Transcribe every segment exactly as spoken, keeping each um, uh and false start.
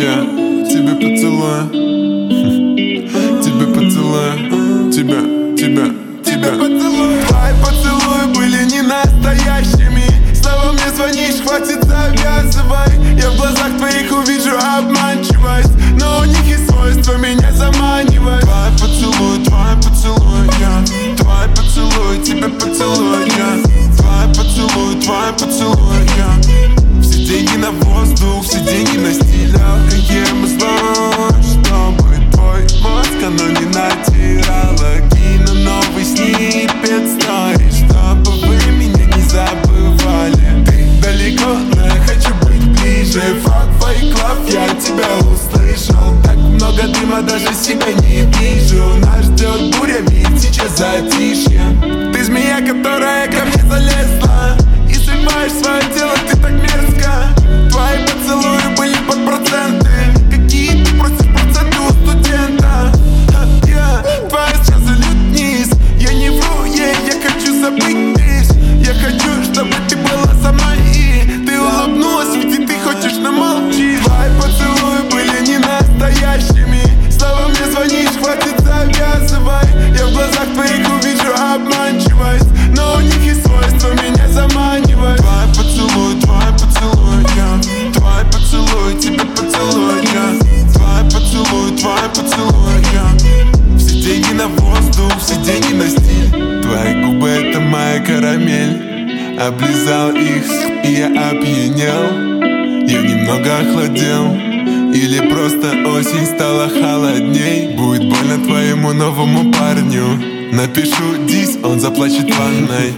Я тебе поцелую, тебе поцелую, тебя, тебя, тебя поцелую. Твои поцелуи были не настоящими. Снова мне звонишь, хватит, завязывай. Я в глазах твоих увижу обманчивость, но у них есть свойство меня заманивать. Твой поцелуй, твой поцелуй, я твой поцелуй, тебе поцелуй, я твой поцелуй, твой поцелуй, я все деньги на воздух, все деньги на стиль. Какие мы злой, чтобы твой мозг оно не натирало. Кину новый сниппет стори, чтобы вы меня не забывали. Ты далеко, но я хочу быть ближе. Fuck fake love, я тебя услышал. Так много дыма, даже себя не вижу. Нас ждет буря, ведь сейчас затишье. Ты змея, которая ко мне залезла, и срываешь свое тело, ты так мерзко. Твои поцелуи были под проценты. Какие ты просишь проценты у студента? Ха, yeah. Твои слезы льют вниз. Я не вру ей, я хочу забыть лишь. Я хочу, чтобы ты была со мной и ты улыбнулась, ведь и ты хочешь, но молчи. Твои поцелуи были не настоящими. Снова мне звонишь, хватит, завязывай. Я в глазах твоих увижу обманчивость, но у них есть свойство меня заманивать. Твой поцелуй, твой поцелуй, я твой поцелуй, тебе поцелуй, я твой поцелуй, твой поцелуй, я все деньги на воздух, все деньги на стиль. Твои губы — это моя карамель. Облизал их, и я опьянел. Я немного охладел, или просто осень стала холодней. Будет больно твоему новому парню. Напишу дис, он заплачет в ванной.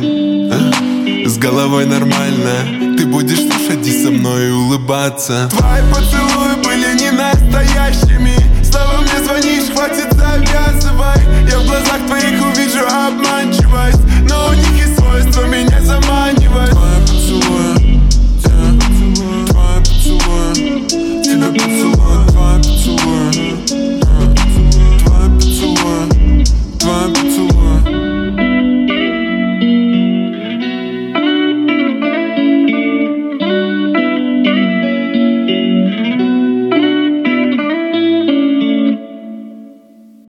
а? С головой нормально. Ты будешь слушать дис со мной и улыбаться. Твои поцелуи